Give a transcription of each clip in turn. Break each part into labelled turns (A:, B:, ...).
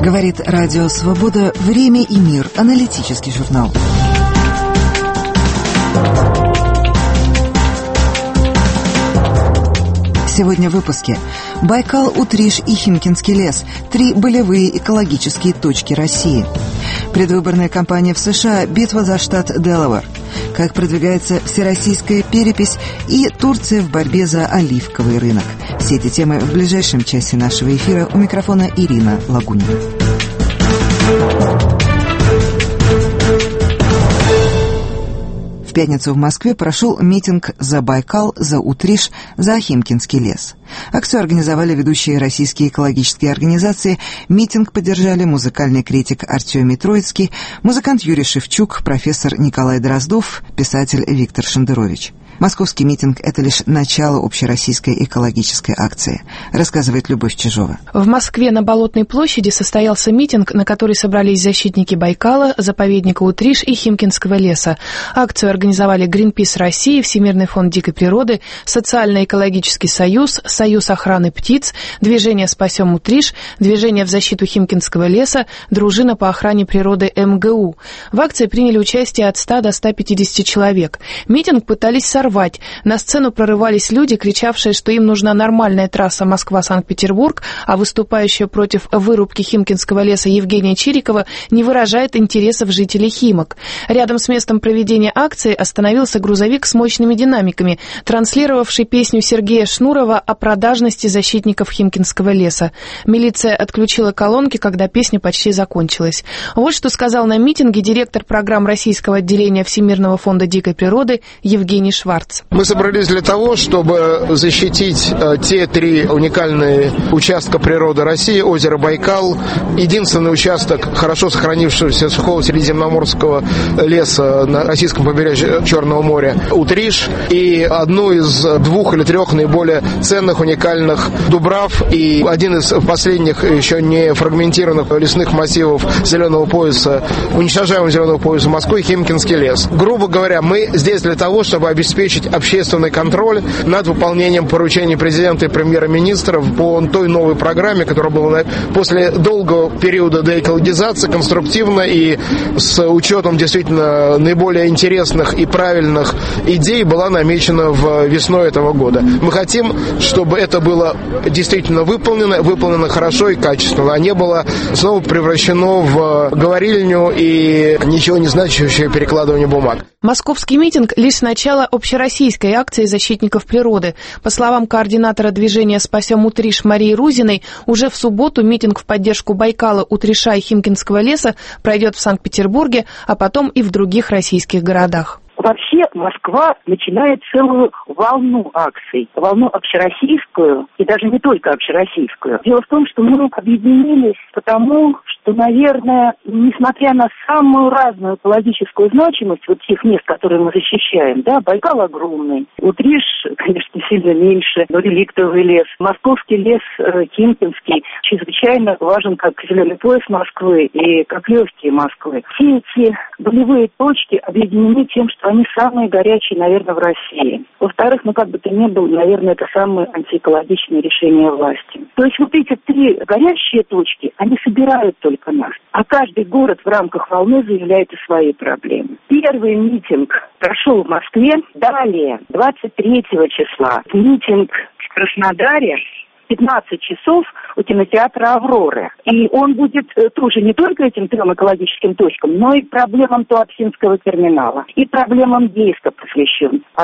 A: Говорит Радио Свобода. Время и мир. Аналитический журнал. Сегодня в выпуске. Байкал, Утриш и Химкинский лес. 3 болевые экологические точки России. Предвыборная кампания в США. Битва за штат Делавэр. Как продвигается всероссийская перепись и Турция в борьбе за оливковый рынок. Все эти темы в ближайшем часе нашего эфира. У микрофона Ирина Лагунина. В пятницу в Москве прошел митинг «За Байкал, за Утриш, за Химкинский лес». Акцию организовали ведущие российские экологические организации. Митинг поддержали музыкальный критик Артемий Троицкий, музыкант Юрий Шевчук, профессор Николай Дроздов, писатель Виктор Шендерович. Московский митинг – это лишь начало общероссийской экологической акции, рассказывает Любовь Чижова.
B: В Москве на Болотной площади состоялся митинг, на который собрались защитники Байкала, заповедника Утриш и Химкинского леса. Акцию организовали Greenpeace России, Всемирный фонд дикой природы, Социально-экологический союз, Союз охраны птиц, Движение «Спасем Утриш», Движение в защиту Химкинского леса, Дружина по охране природы МГУ. В акции приняли участие от 100 до 150 человек. Митинг пытались сорвать. На сцену прорывались люди, кричавшие, что им нужна нормальная трасса Москва-Санкт-Петербург, а выступающая против вырубки Химкинского леса Евгения Чирикова не выражает интересов жителей Химок. Рядом с местом проведения акции остановился грузовик с мощными динамиками, транслировавший песню Сергея Шнурова о продажности защитников Химкинского леса. Милиция отключила колонки, когда песня почти закончилась. Вот что сказал на митинге директор программ российского отделения Всемирного фонда дикой природы Евгений Шварц.
C: Мы собрались для того, чтобы защитить те 3 уникальные участка природы России. Озеро Байкал, единственный участок хорошо сохранившегося сухого средиземноморского леса на российском побережье Черного моря Утриш, и одну из 2 или 3 наиболее ценных, уникальных дубрав и один из последних еще не фрагментированных лесных массивов зеленого пояса, уничтожаемого зеленого пояса Москвы, Химкинский лес. Грубо говоря, мы здесь для того, чтобы обеспечить общественный контроль над выполнением поручений президента и премьер-министра по той новой программе, которая была после долгого периода деэкологизации конструктивно и с учетом действительно наиболее интересных и правильных идей была намечена весной этого года. Мы хотим, чтобы это было действительно выполнено хорошо и качественно, а не было снова превращено в говорильню и ничего не значащее перекладывание бумаг.
B: Московский митинг – лишь начало общероссийской акции защитников природы. По словам координатора движения «Спасем Утриш» Марии Рузиной, уже в субботу митинг в поддержку Байкала, Утриша и Химкинского леса пройдет в Санкт-Петербурге, а потом и в других российских городах.
D: Вообще Москва начинает целую волну акций, волну общероссийскую и даже не только общероссийскую. Дело в том, что мы объединились потому, что, наверное, несмотря на самую разную экологическую значимость вот тех мест, которые мы защищаем, да, Байкал огромный, Утриш, конечно, сильно меньше, но реликтовый лес, Московский лес Химкинский чрезвычайно важен как зеленый пояс Москвы и как легкие Москвы. Все эти болевые точки объединены тем, что они самые горячие, наверное, в России. Во-вторых, как бы то ни было, наверное, это самые антиэкологичные решения власти. То есть вот эти 3 горящие точки, они собирают только нас. А каждый город в рамках волны заявляет о своей проблеме. Первый митинг прошел в Москве. Далее, 23 числа, митинг в Краснодаре. 15 часов у кинотеатра «Аврора». И он будет тоже не только этим 3 экологическим точкам, но и проблемам Туапсинского терминала, и проблемам Ейска посвящен. А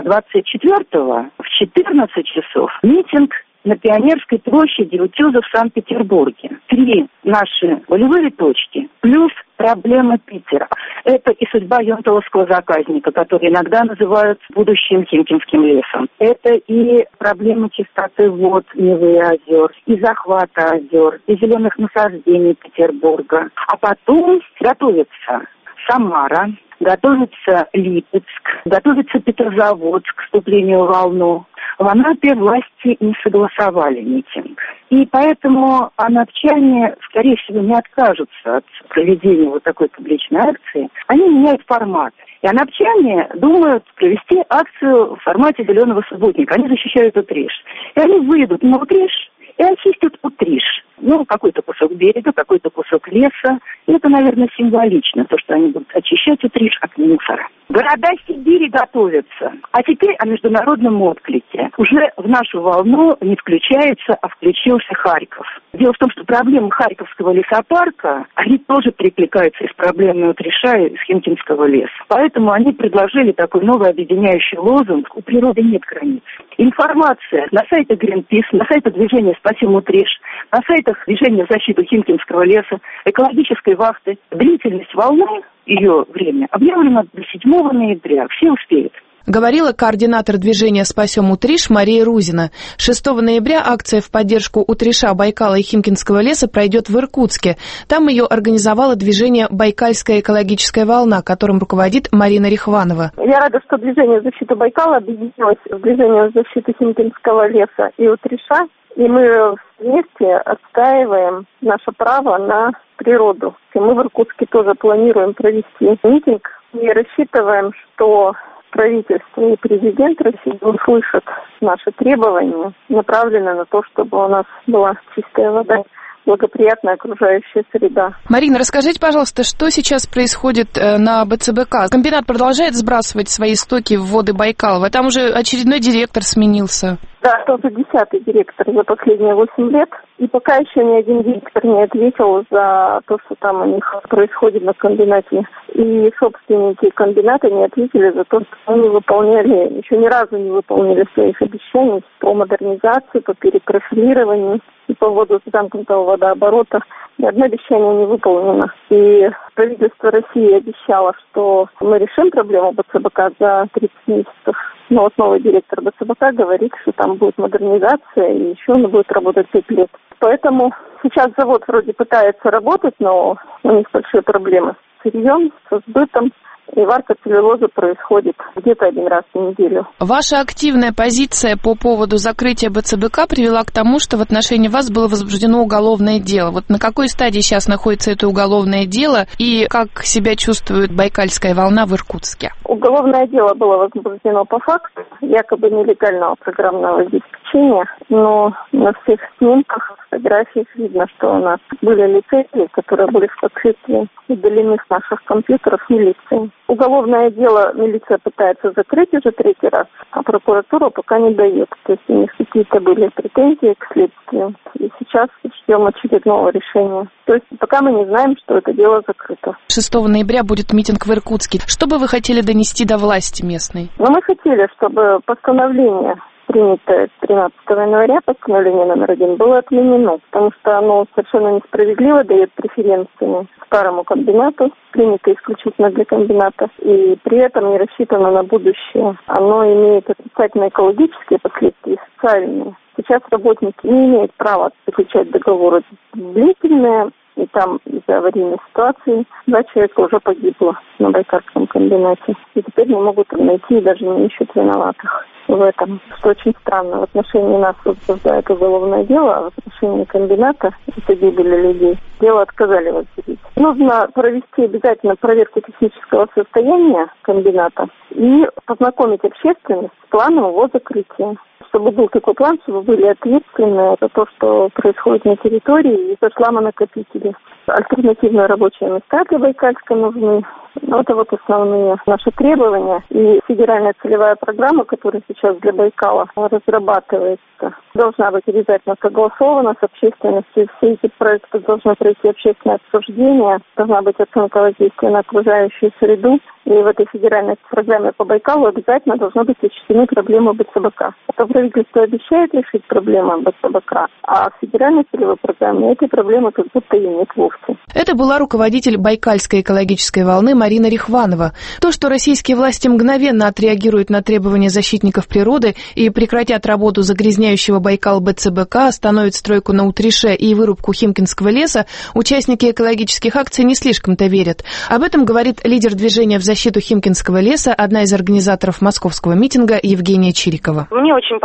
D: 24-го в 14 часов митинг на Пионерской площади утёса в Санкт-Петербурге. 3 наши болевые точки, плюс проблемы Питера. Это и судьба Йонтовского заказника, который иногда называют будущим Химкинским лесом. Это и проблемы чистоты вод Невы и озер, и захвата озер, и зеленых насаждений Петербурга. А потом готовится Самара, готовится Липецк, готовится Петрозаводск к вступлению в волну. В Анапе власти не согласовали митинг. И поэтому анапчане, скорее всего, не откажутся от проведения вот такой публичной акции. Они меняют формат. И анапчане думают провести акцию в формате «Зеленого субботника». Они защищают Утриш. И они выйдут на Утриш и очистят Утриш. Какой-то кусок берега, какой-то кусок леса. И это, наверное, символично, то, что они будут очищать Утриш от мусора. Города Сибири готовятся. А теперь о международном отклике. Уже в нашу волну не включается, а включился Харьков. Дело в том, что проблемы Харьковского лесопарка, они тоже перекликаются из проблемы Утриша и из Химкинского леса. Поэтому они предложили такой новый объединяющий лозунг: у природы нет границ. Информация на сайте Greenpeace, на сайте движения «Спасем Утриш», на сайтах движения в защиту Химкинского леса, экологической вахты. Длительность волны, ее время, объявлено до 7 ноября. Все успеют.
B: Говорила координатор движения «Спасем Утриш» Мария Рузина. 6 ноября акция в поддержку Утриша, Байкала и Химкинского леса пройдет в Иркутске. Там ее организовало движение «Байкальская экологическая волна», которым руководит Марина Рихванова.
E: Я рада, что движение в защиту Байкала объединилось в движение в защиту Химкинского леса и Утриша. И мы вместе отстаиваем наше право на природу. И мы в Иркутске тоже планируем провести митинг и рассчитываем, что правительство и президент России услышат наши требования, направленные на то, чтобы у нас была чистая вода, благоприятная окружающая среда.
B: Марина, расскажите, пожалуйста, что сейчас происходит на БЦБК? Комбинат продолжает сбрасывать свои стоки в воды Байкала? Там уже очередной директор сменился.
E: Да, это уже 10-й директор за последние 8 лет. И пока еще ни один директор не ответил за то, что там у них происходит на комбинате. И собственники комбината не ответили за то, что они выполняли, еще ни разу не выполнили своих обещаний по модернизации, по перепрофилированию и по вводу замкнутого водооборота. Ни одно обещание не выполнено. И правительство России обещало, что мы решим проблему БЦБК за 30 месяцев. Но вот новый директор БЦБК говорит, что там будет модернизация, и еще он будет работать 5 лет. Поэтому сейчас завод вроде пытается работать, но у них большие проблемы с сырьем, со сбытом. И варка целлюлозы происходит где-то один раз в неделю.
B: Ваша активная позиция по поводу закрытия БЦБК привела к тому, что в отношении вас было возбуждено уголовное дело. Вот на какой стадии сейчас находится это уголовное дело и как себя чувствует Байкальская волна в Иркутске?
E: Уголовное дело было возбуждено по факту якобы нелегального программного обеспечения, но на всех снимках, фотографиях видно, что у нас были лицензии, которые были впоследствии удалены с наших компьютеров милицией. Уголовное дело милиция пытается закрыть уже 3-й раз, а прокуратура пока не дает. То есть у них какие-то были претензии к следствию. И сейчас ждем очередного решения. То есть пока мы не знаем, что это дело закрыто.
B: 6 ноября будет митинг в Иркутске. Что бы вы хотели донести до власти местной?
E: Мы хотели, чтобы постановление, принятое 13 января, постановление номер 1, было отменено, потому что оно совершенно несправедливо дает преференции старому комбинату, принято исключительно для комбината, и при этом не рассчитано на будущее. Оно имеет отрицательные экологические последствия, социальные. Сейчас работники не имеют права заключать договоры длительные, и там из-за аварийной ситуации 2 человека уже погибло на Байкальском комбинате. И теперь не могут найти и даже не ищут виноватых в этом. Что очень странно, в отношении нас возбуждают уголовное дело, а в отношении комбината из-за гибели людей дело отказали возбудить. Нужно провести обязательно проверку технического состояния комбината и познакомить общественность с планом его закрытия. Чтобы был такой план, чтобы были ответственны за то, что происходит на территории, и за шламонакопители. Альтернативные рабочие места для Байкальска нужны. Это вот основные наши требования. И федеральная целевая программа, которая сейчас для Байкала разрабатывается, должна быть обязательно согласована с общественностью. Все эти проекты должны пройти общественное обсуждение, должна быть оценка воздействия на окружающую среду. И в этой федеральной программе по Байкалу обязательно должны быть учтены проблемы БЦБК. Это правительство обещает решить проблемы БЦБК, а в федеральной целевой программе эти проблемы как будто и нет вовсе.
B: Это была руководитель Байкальской экологической волны Марина Рихванова. То, что российские власти мгновенно отреагируют на требования защитников природы и прекратят работу загрязняющего Байкал БЦБК, остановят стройку на Утрише и вырубку Химкинского леса, участники экологических акций не слишком-то верят. Об этом говорит лидер движения в защиту Химкинского леса, одна из организаторов московского митинга Евгения Чирикова.
F: Мне очень понравилось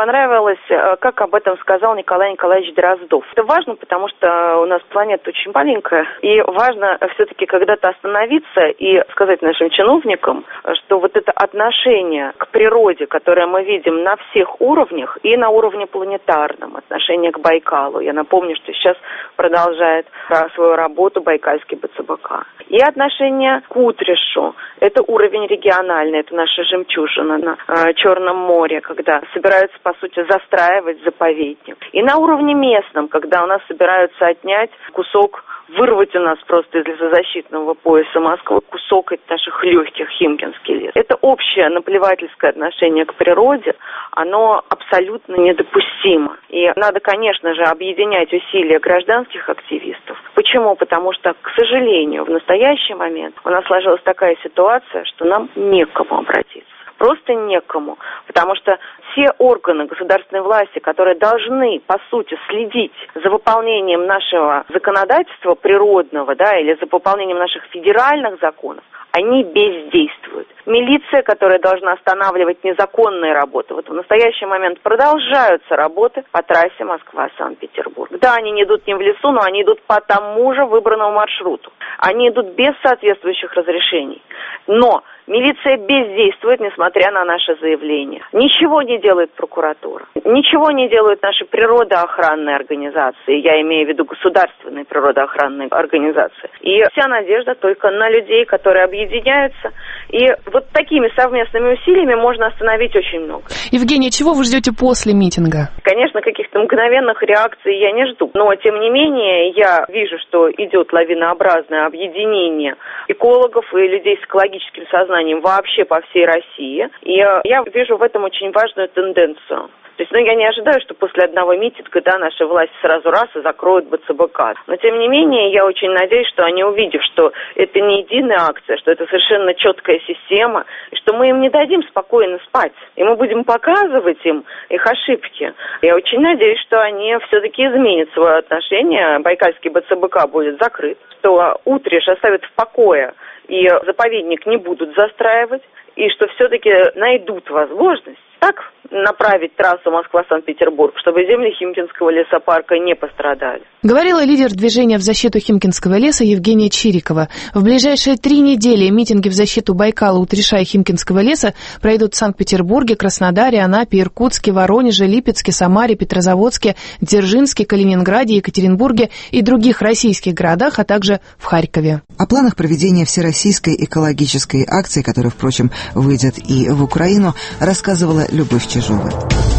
F: понравилось, как об этом сказал Николай Николаевич Дроздов. Это важно, потому что у нас планета очень маленькая, и важно все-таки когда-то остановиться и сказать нашим чиновникам, что вот это отношение к природе, которое мы видим на всех уровнях, и на уровне планетарном, отношение к Байкалу. Я напомню, что сейчас продолжает свою работу Байкальский БЦБК. И отношение к Утришу. Это уровень региональный, это наша жемчужина на Черном море, когда собираются, по сути, застраивать заповедник. И на уровне местном, когда у нас собираются отнять кусок, вырвать у нас просто из лесозащитного пояса Москвы кусок наших легких, Химкинский лес. Это общее наплевательское отношение к природе, оно абсолютно недопустимо. И надо, конечно же, объединять усилия гражданских активистов. Почему? Потому что, к сожалению, в настоящий момент у нас сложилась такая ситуация, что нам некому обратиться. Просто некому, потому что все органы государственной власти, которые должны, по сути, следить за выполнением нашего законодательства природного, или за выполнением наших федеральных законов, они бездействуют. Милиция, которая должна останавливать незаконные работы, вот в настоящий момент продолжаются работы по трассе Москва-Санкт-Петербург. Да, они не идут не в лесу, но они идут по тому же выбранному маршруту. Они идут без соответствующих разрешений. Но милиция бездействует, несмотря на наше заявление. Ничего не делает прокуратура. Ничего не делают наши природоохранные организации. Я имею в виду государственные природоохранные организации. И вся надежда только на людей, которые объединяются. И вот такими совместными усилиями можно остановить очень много.
B: Евгения, чего вы ждете после митинга?
F: Конечно, каких-то мгновенных реакций я не жду. Но, тем не менее, я вижу, что идет лавинообразное объединение экологов и людей с экологическим сознанием вообще по всей России. И я вижу в этом очень важную тенденцию. То есть, я не ожидаю, что после одного митинга, наши власти сразу раз и закроют БЦБК. Но, тем не менее, я очень надеюсь, что они, увидев, что это не единая акция, что это совершенно четкая система, и что мы им не дадим спокойно спать. И мы будем показывать им их ошибки. Я очень надеюсь, что они все-таки изменят свое отношение. Байкальский БЦБК будет закрыт, что Утриш оставят в покое и заповедник не будут застраивать, и что все-таки найдут возможность так направить трассу Москва-Санкт-Петербург, чтобы земли Химкинского лесопарка не пострадали.
B: Говорила лидер движения в защиту Химкинского леса Евгения Чирикова. В ближайшие 3 недели митинги в защиту Байкала, Утриша и Химкинского леса пройдут в Санкт-Петербурге, Краснодаре, Анапе, Иркутске, Воронеже, Липецке, Самаре, Петрозаводске, Дзержинске, Калининграде, Екатеринбурге и других российских городах, а также в Харькове.
A: О планах проведения всероссийской экологической акции, которая, впрочем, выйдет и в Украину, рассказывала Любовь Чижова.